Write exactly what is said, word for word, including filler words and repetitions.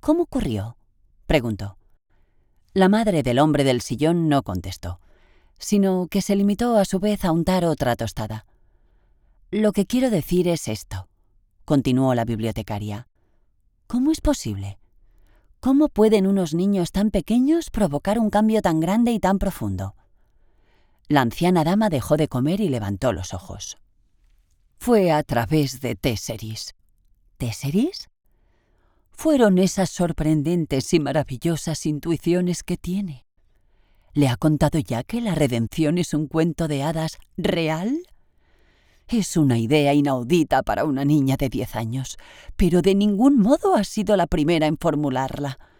¿Cómo ocurrió?, preguntó. La madre del hombre del sillón no contestó, sino que se limitó a su vez a untar otra tostada. «Lo que quiero decir es esto», continuó la bibliotecaria. «¿Cómo es posible? ¿Cómo pueden unos niños tan pequeños provocar un cambio tan grande y tan profundo?» La anciana dama dejó de comer y levantó los ojos. «Fue a través de Téseris». «¿Téseris?» «Fueron esas sorprendentes y maravillosas intuiciones que tiene. ¿Le ha contado ya que la redención es un cuento de hadas real? Es una idea inaudita para una niña de diez años, pero de ningún modo ha sido la primera en formularla.